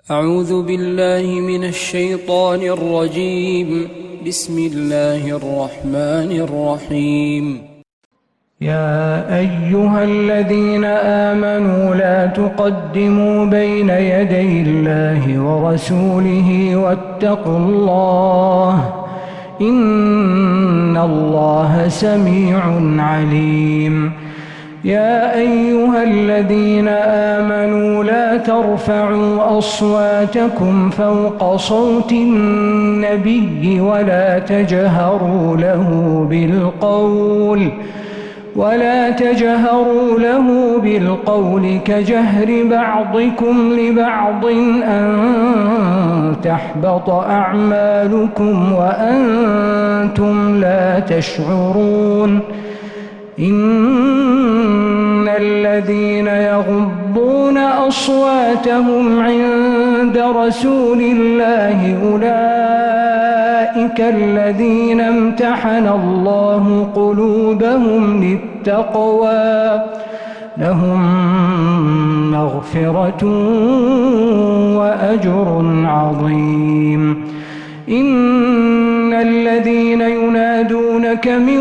أعوذ بالله من الشيطان الرجيم. بسم الله الرحمن الرحيم. يا أيها الذين آمنوا لا تقدموا بين يدي الله ورسوله واتقوا الله إن الله سميع عليم. يا أيها الذين آمنوا لا ترفعوا أصواتكم فوق صوت النبي ولا تجهروا له بالقول كجهر بعضكم لبعض أن تحبط أعمالكم وأنتم لا تشعرون. إن الذين يغضون أصواتهم عند رسول الله أولئك الذين امتحن الله قلوبهم للتقوى لهم مغفرة وأجر عظيم. إن الذين ينادونك من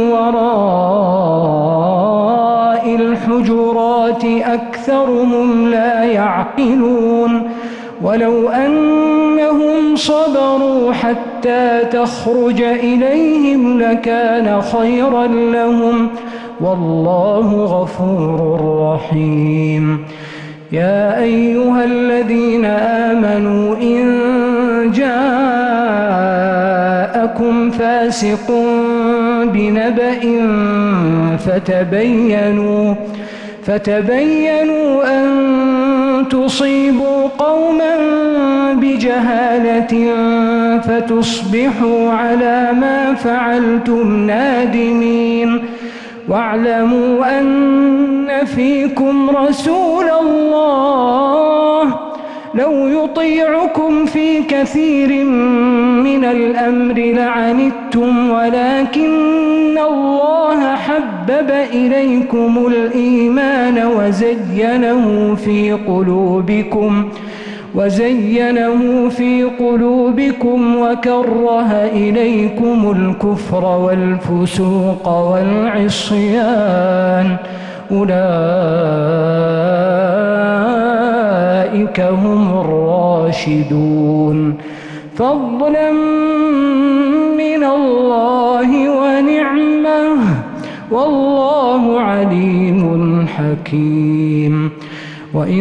وراء الحجرات أكثرهم لا يعقلون. ولو أنهم صبروا حتى تخرج إليهم لكان خيرا لهم والله غفور رحيم. يا أيها الذين آمنوا إن جاءكم فاسق بنبأ فتبينوا أن تصيبوا قوما بجهالة فتصبحوا على ما فعلتم نادمين. واعلموا أن فيكم رسول الله لو يطيعكم في كثير من الأمر لعنتم ولكن الله حبب إليكم الإيمان وزينه في قلوبكم وكره إليكم الكفر والفسوق والعصيان أولئك هم الراشدون فضلا من الله ونعمة والله عليم حكيم. وإن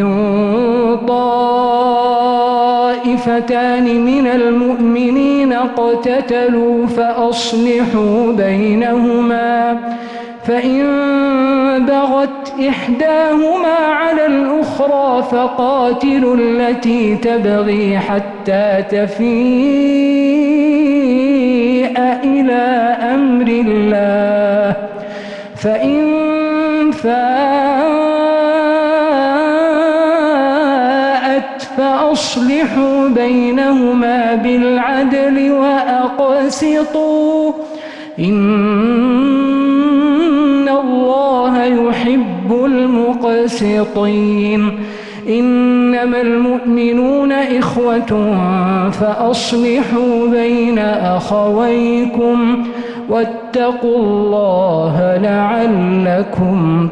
طائفتان من المؤمنين اقتتلوا فأصلحوا بينهما فإن بغت إحداهما على الأخرى فقاتلوا التي تبغي حتى تفيء إلى أمر الله فإن فاءت فأصلحوا بينهما بالعدل وأقسطوا إن الله يحب المقسطين. إنما المؤمنون إخوة فأصلحوا بين أخويكم واتقوا الله لعلكم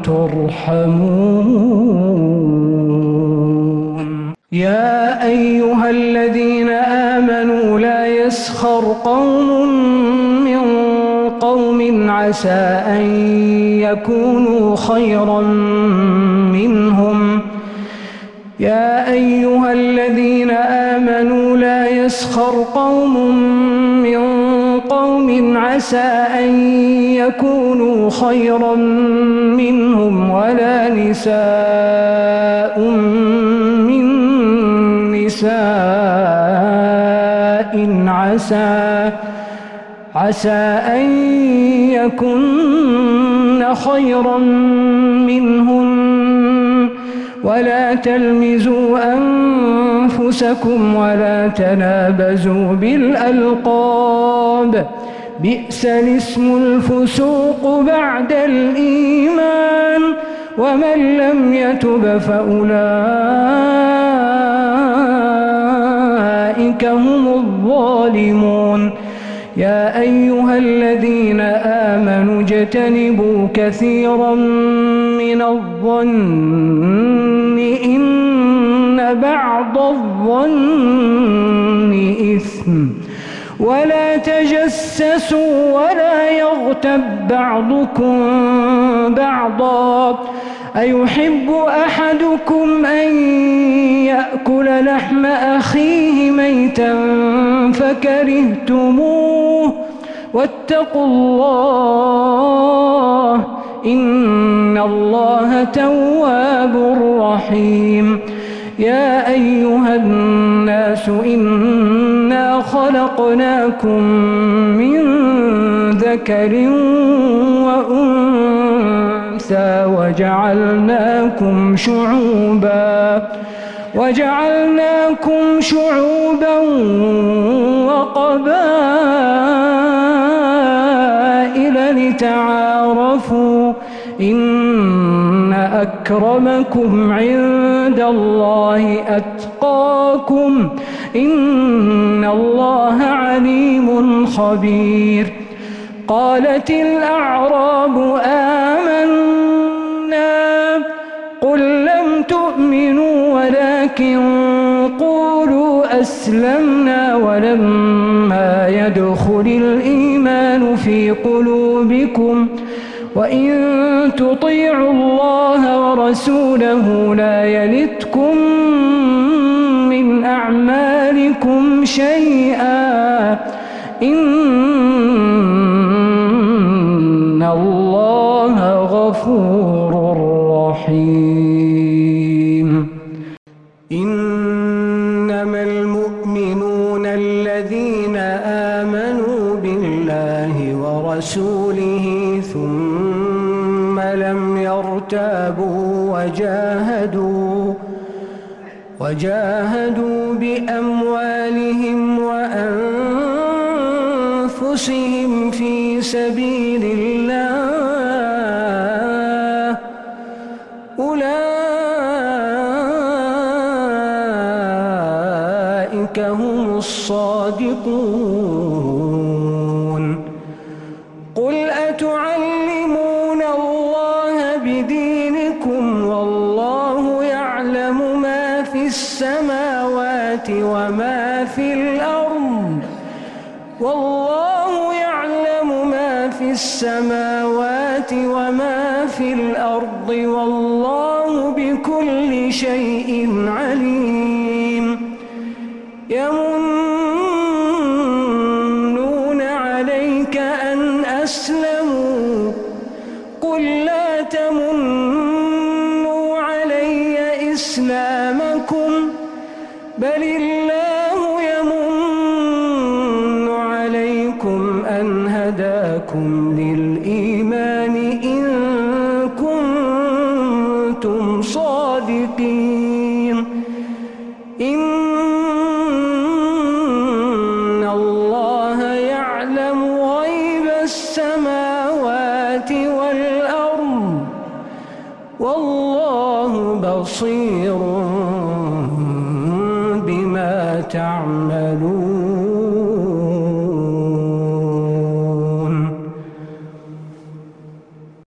ترحمون. يا أيها الذين آمنوا لا يسخر قوم من قوم عسى أن يكونوا خيرا منهم. يا أيها الذين آمنوا لا يسخر قوم من قوم عسى أن يكونوا خيرا منهم ولا نساء من نساء عسى أن يكن خيرا منهن ولا تلمزوا أنفسكم ولا تنابزوا بالألقاب بئس الاسم الفسوق بعد الإيمان ومن لم يتب فأولئك أولئك هم الظالمون. يا أيها الذين آمنوا اجتنبوا كثيرا من الظن إن بعض الظن إثم ولا تجسسوا ولا يغتب بعضكم بعضا أيحب أحدكم أن يأكل لحم أخيه ميتا فكرهتموه واتقوا الله إن الله تواب رحيم. يا أيها الناس إنا خلقناكم من ذكر وأنثى وجعلناكم شعوبا وقبائل لتعارفوا إن أكرمكم عند الله أتقاكم إن الله عليم خبير. قالت الأعراب آمنا قل لم تؤمنوا ولكن قولوا أسلمنا ولما يدخل الإيمان في قلوبكم وإن تطيعوا الله ورسوله لا يلتكم من أعمالكم شيئا إن الله غفور رحيم. إنما المؤمنون الذين آمنوا بالله ورسوله ثم لم يرتابوا وجاهدوا بأموالهم وأنفسهم في سبيل الله أولئك هم الصادقون. قل أتعلمون الله بدينكم والله يعلم ما في السماوات وما في الأرض والله بكل شيء عليم. يمنون عليك أن أسلموا قل لا تمنوا علي إسلامكم بل الله يمن عليكم أن هداكم للإيمان إن كنتم صادقين. إن الله يعلم غيب السماوات والأرض والله بصير بما تعملون.